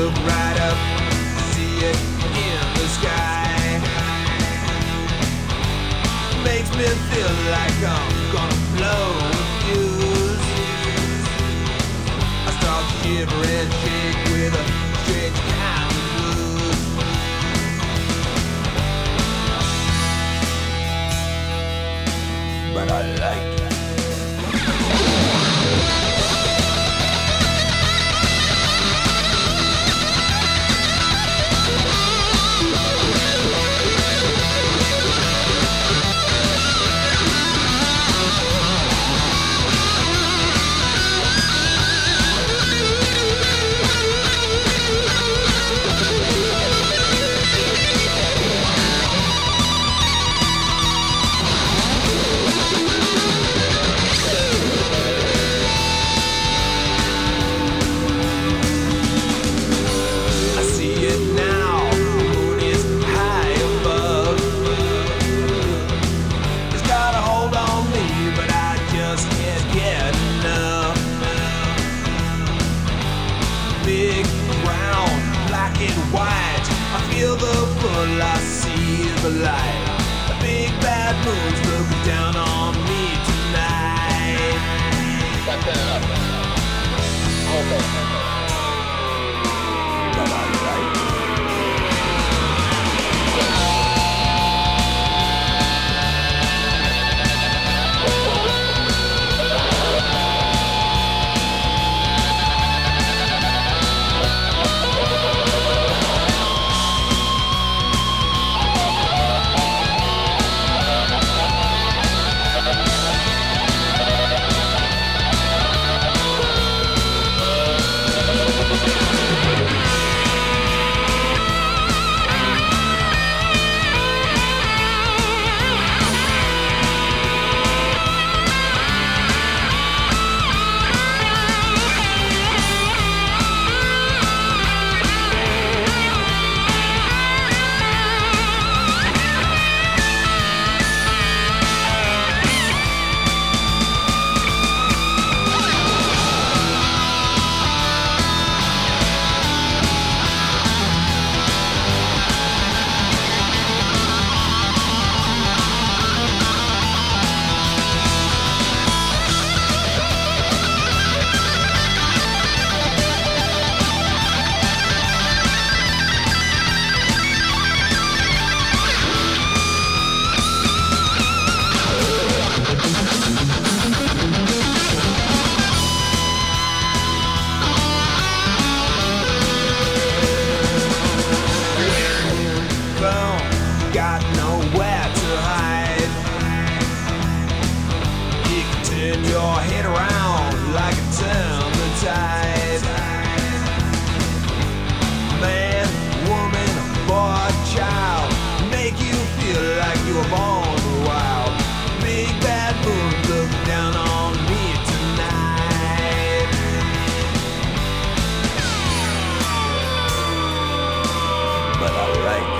look right up, see it in the sky. Makes me feel like I'm gonna blow a fuse. I start to shiver and shake with a strange kind of blues. But I like it. Big, brown, black and white. I feel the pull, I see the light. A big bad moon's looking down on me tonight. Back that up. Okay. But I like it. Got nowhere to hide. You can turn your head around like a turn tide. Man, woman, boy, child, make you feel like you were born wild. Big bad moon look down on me tonight. But I like it.